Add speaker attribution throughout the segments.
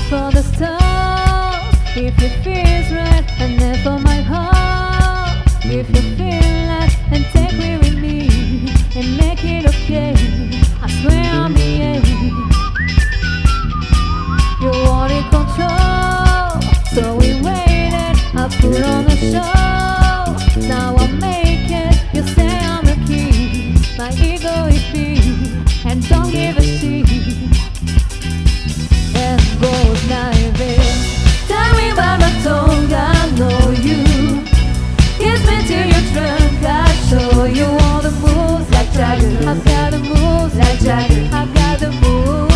Speaker 1: for the stars if it feels right, and then for my heart if you feel like, and take me with me and make it okay. I swear I'm the you wanted control, so we waited. I put on a show, now I make it. You say I'm the key, my ego is big and don't give a shit. And goes like this. Tell me about my tongue, I know you. Kiss me till you're drunk, I show you all the moves like Jagger. I've got the moves like Jagger. I've got the moves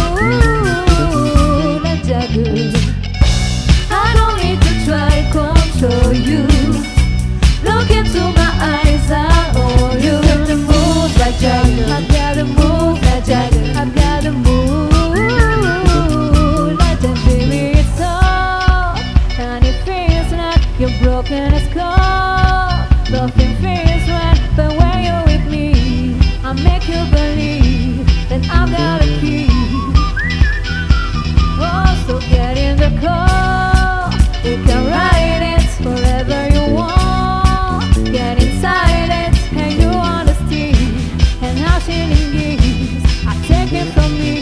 Speaker 1: like Jagger. I don't need to try to control you. Look into my eyes, I owe you. Got the moves like Jagger. I've got the moves like Jagger. I've got the moves like Jagger. Baby, it's all, and it feels like you're broken as cold. Nothing feels right, but when you're with me, I make you believe that I've got a key. Oh, so get in the car, we can ride it forever you want. Get inside it, and you understand. And how she leaves, I take it from me.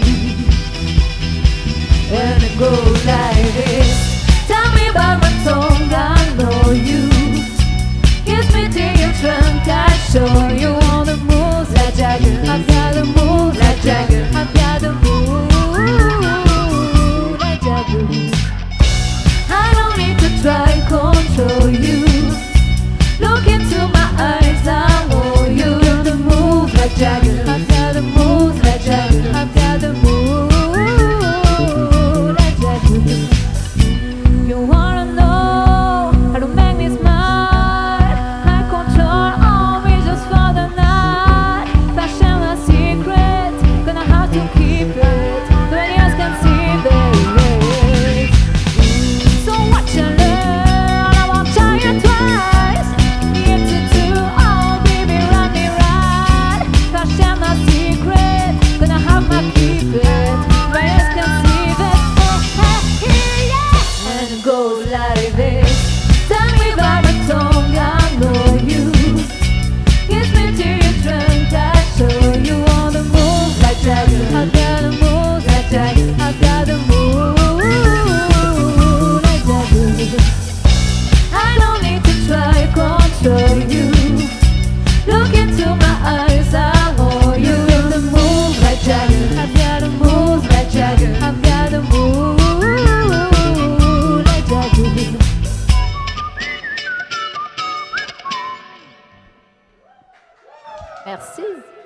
Speaker 1: And it goes like this. Tell me about my tongue, I know you. Kiss me till you're drunk, I show you all the moves like Jagger. I've got the moves like Jagger. I've got the moves like Jagger. I don't need to try to control you. Look into my eyes, I owe you. Got the moves like Jagger. I've got the moves like Jagger. I've got the moves like Jagger. You wanna know how to make me smile? I control all me just for the night. Fashion a secret, gonna have to keep it. Nobody else can see it. So watch and learn, I won't tell you twice. It's a two, oh baby, run me right. Fashion a secret, gonna have my keep it. Nobody else can see it. Yeah. And it goes like this. Tell me about my tongue, I know you. Kiss me till you're drunk, I show you all the moves like Jagger. I got the moves like Jagger. I got the moves like Jagger. I don't need to try to control you. Look into my eyes, I owe you. Got the moves like Jagger. I got the moves like Jagger. I've got the moves like Jagger. Merci.